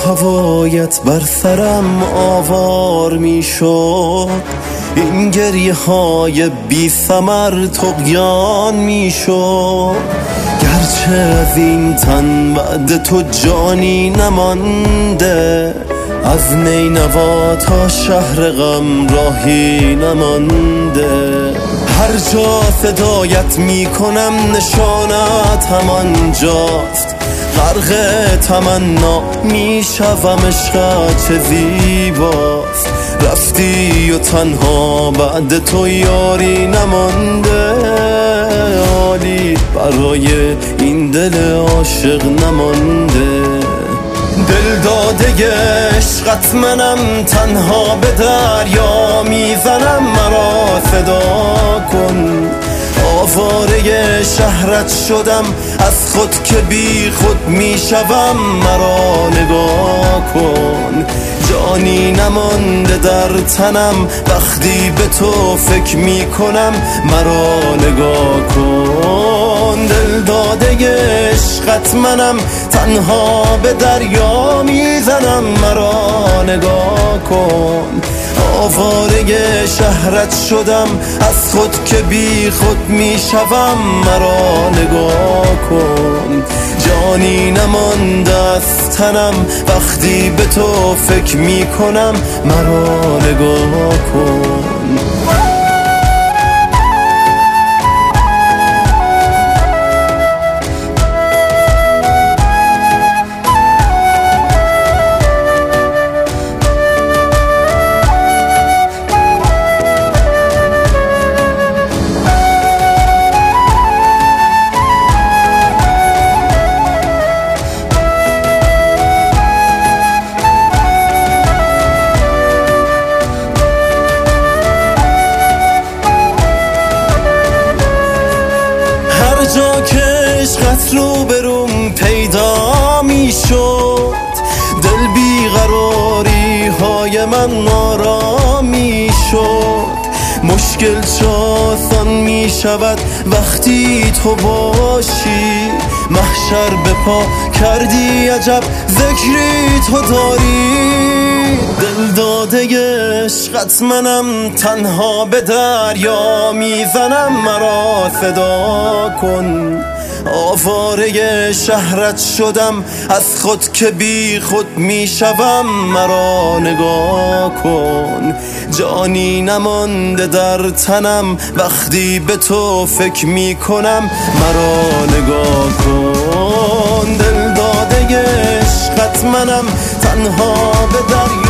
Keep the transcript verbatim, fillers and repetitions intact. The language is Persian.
هوایت بر سرم آوار می شد، این گریه های بی ثمر طغیان می شد. گرچه از این تن بعد تو جانی نمانده، از نینوا تا شهر غم راهی نمانده. هر جا صدایت می کنم نشانت همانجاست، غرق تمنا می شوم عشقت چه زیباست. رفتی و تنها بعد تو یاری نمانده، حالی برای این دل عاشق نمانده. دل داده عشقت منم، تنها به دریا میزنم، مرا صدا کن. آواره شهرت شدم، از خود که بی خود میشوم، مرا نگاه کن. جانی نمانده در تنم، وقتی به تو فکر میکنم، مرا نگاه کن. دل داده عشقت منم، تنها به دریا میزنم، مرا نگاه کن. آواره شهرت شدم، از خود که بی خود میشوم، مرا نگاه کن. جانی نمانده از تنم، وقتی به تو فکر میکنم، مرا نگاه کن. جا که عشقت رو بروم پیدا می شد، دل بیقراری های من آرامی شد. مشکل چه آسان می شود وقتی تو باشی، محشر به پا کردی عجب ذکری تو داری. دل داده عشقت منم، تنها به دریا میزنم، مرا صدا کن. آواره شهرت شدم، از خود که بی خود میشوم، مرا نگاه کن. جانی نمانده در تنم، وقتی به تو فکر میکنم، مرا نگاه کن. دل داده عشقت منم، تنها به دریا